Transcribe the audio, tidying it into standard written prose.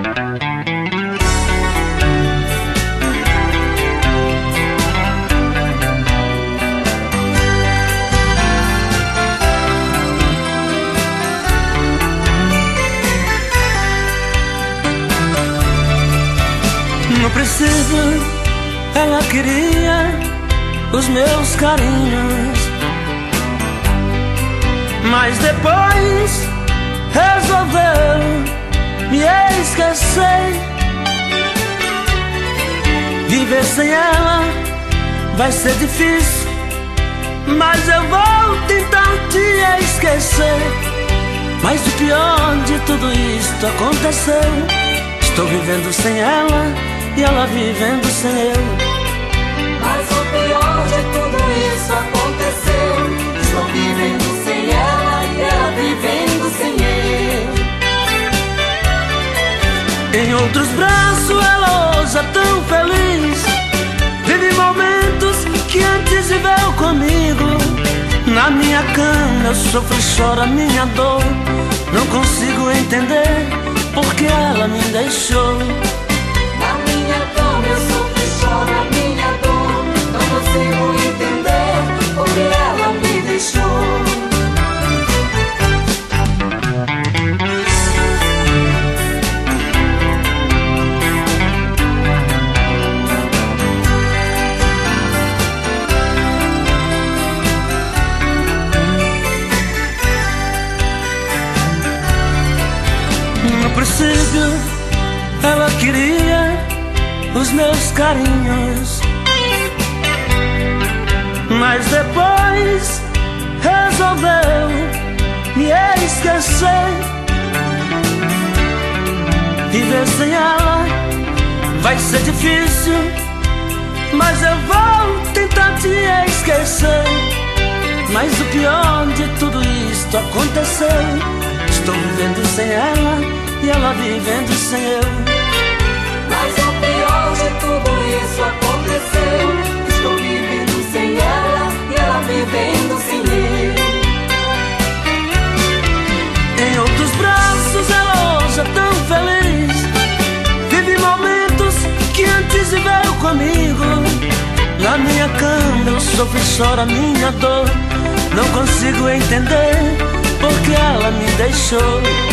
No princípio, ela queria os meus carinhos, mas depois resolveu me esquecer. Viver sem ela vai ser difícil, mas eu vou tentar te esquecer. Mas o pior de tudo isto aconteceu. Estou vivendo sem ela e ela vivendo sem eu. Mas o pior de tudo isso aconteceu. Estou vivendo sem ela e ela vivendo sem eu. Em outros braços ela hoje é tão feliz. Vive momentos que antes viveu comigo. Na minha cama eu sofro e choro a minha dor. Não consigo entender porque ela me deixou. Na minha cama eu sofro e choro a minha dor. Não consigo entender porque ela me deixou. No princípio, ela queria os meus carinhos, mas depois resolveu me esquecer. Viver sem ela vai ser difícil, mas eu vou tentar te esquecer. Mas o pior de tudo isto aconteceu. Estou vivendo sem ela e ela vivendo sem eu. Mas o pior de tudo isso aconteceu. Estou vivendo sem ela e ela vivendo sem eu. Em outros braços ela hoje é tão feliz. Vive momentos que antes viveu comigo. Na minha cama eu sofro e choro a minha dor. Não consigo entender porque ela me deixou.